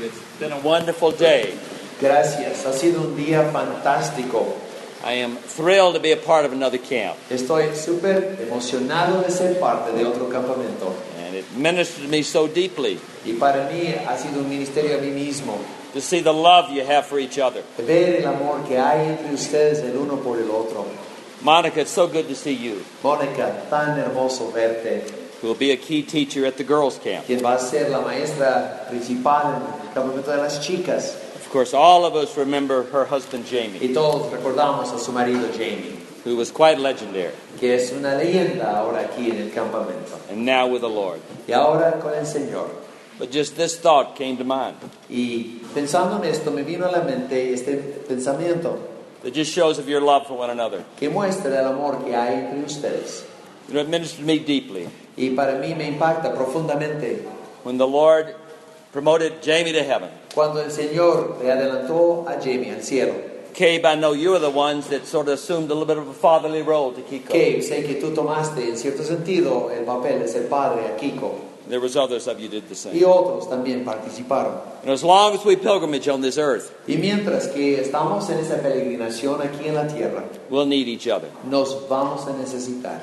It's been a wonderful day. Gracias, ha sido un día fantástico. I am thrilled to be a part of another camp. Estoy súper emocionado de ser parte de otro campamento. And it ministered to me so deeply Y para mí ha sido un ministerio a mí mismo. to see the love you have for each other. Ver el amor que hay entre ustedes el uno por el otro. Monica, it's so good to see you, Mónica, tan hermoso verte. who will be a key teacher at the girls' camp. Quien va a ser la maestra principal en el campamento de las chicas. Of course, all of us remember her husband, Jamie, Y todos recordamos a su marido Jamie, who was quite legendary, que es una leyenda ahora aquí en el campamento. and now with the Lord. Y ahora con el Señor. But just this thought came to mind. Y pensando en esto me vino a la mente este pensamiento That just shows of your love for one another. que muestra el amor que hay entre ustedes. You know, it ministered to me deeply Y para mí me impacta profundamente when the Lord promoted Jamie to heaven. cuando el Señor le adelantó a Jamie al cielo. Cabe, I know you are the ones that sort of assumed a little bit of a fatherly role to Kiko. Que sé que tú tomaste en cierto sentido el papel de ser padre a Kiko. There was others of you did the same. Y otros también participaron. And as long as we pilgrimage on this earth, Y mientras que estamos en esa peregrinación aquí en la tierra, we'll need each other. nos vamos a necesitar.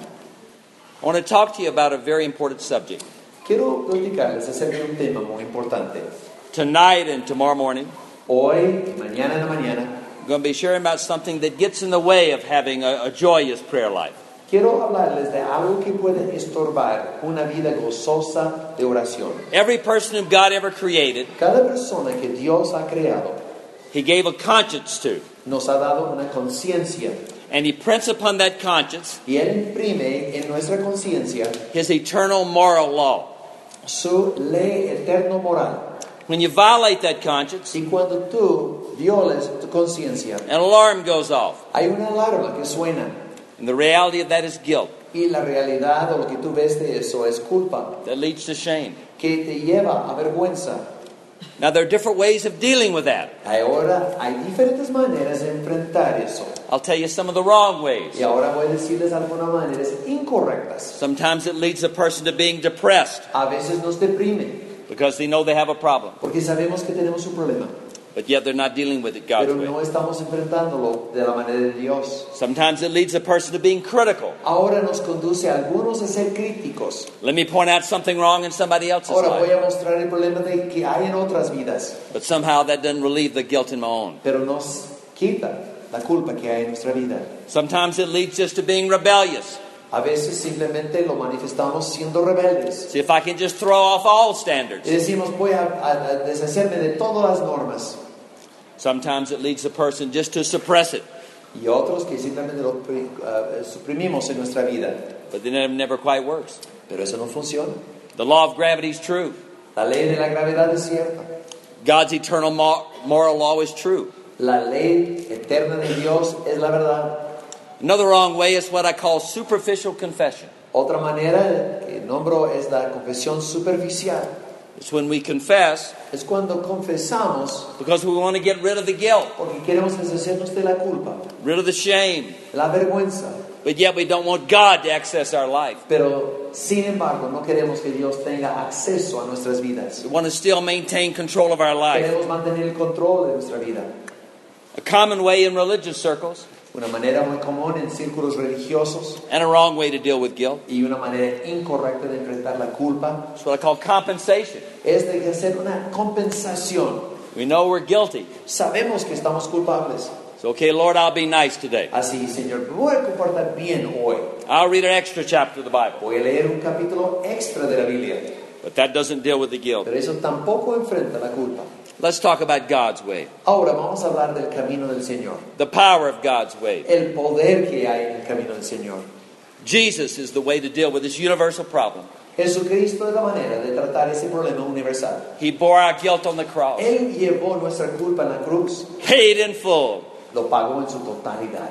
I want to talk to you about a very important subject. Quiero platicarles acerca de un tema muy importante. Tonight and tomorrow morning, Hoy y mañana en la mañana I'm going to be sharing about something that gets in the way of having a joyous prayer life. quiero hablarles de algo que puede estorbar una vida gozosa de oración. Every person whom God ever created, Cada persona que Dios ha creado He gave a conscience to. nos ha dado una conciencia And He prints upon that conscience y Él imprime en nuestra conciencia His eternal moral law. su ley eterno moral. When you violate that conscience, Y cuando tú violes tu conciencia, an alarm goes off. hay una alarma que suena And the reality of that is guilt y la realidad o lo que tú ves de eso es culpa that leads to shame. que te lleva a vergüenza. Now, there are different ways of dealing with that. Ahora hay diferentes maneras de enfrentar eso. I'll tell you some of the wrong ways. Y ahora voy a decirles algunas maneras incorrectas. Sometimes it leads a person to being depressed A veces nos deprime because they know they have a problem, porque sabemos que tenemos un problema, but yet they're not dealing with it God's pero way. no estamos enfrentándolo de la manera de Dios. Sometimes it leads a person to being critical. Ahora nos conduce a algunos a ser críticos. Let me point out something wrong in somebody else's Ahora voy life, a mostrar el problema que hay en otras vidas, but somehow that doesn't relieve the guilt in my own. pero nos quita la culpa que hay en nuestra vida. Sometimes it leads just to being rebellious. A veces simplemente lo manifestamos siendo rebeldes. See, if I can just throw off all standards. Y decimos, voy a deshacerme de todas las normas. Sometimes it leads a person just to suppress it, Y otros que simplemente lo suprimimos en nuestra vida. but then it never quite works. Pero eso no funciona. The law of gravity is true. La ley de la gravedad es cierta. God's eternal moral law is true. La ley eterna de Dios es la verdad. Another wrong way is what I call superficial confession. Otra manera que nombro es la confesión superficial. It's when we confess Es cuando confesamos because we want to get rid of the guilt, porque queremos deshacernos de la culpa, rid of the shame, la vergüenza. but yet we don't want God to access our life. Pero sin embargo no queremos que Dios tenga acceso a nuestras vidas. We want to still maintain control of our life. Queremos mantener el control de nuestra vida. A common way in religious circles Una manera muy común en círculos religiosos and a wrong way to deal with guilt y una manera incorrecta de enfrentar la culpa is what I call compensation. es de hacer una compensación. We know we're guilty. Sabemos que estamos culpables. So, okay, Lord, I'll be nice today. Así, Señor, me voy a comportar bien hoy. I'll read an extra chapter of the Bible. Voy a leer un capítulo extra de la Biblia. But that doesn't deal with the guilt. Pero eso tampoco enfrenta la culpa. Let's talk about God's way, Ahora vamos a hablar del camino del Señor. the power of God's way. El poder que hay en el camino del Señor. Jesus is the way to deal with this universal problem. Jesucristo es la manera de tratar ese problema universal. He bore our guilt on the cross, Él llevó nuestra culpa en la cruz. paid in full. Lo pagó en su totalidad.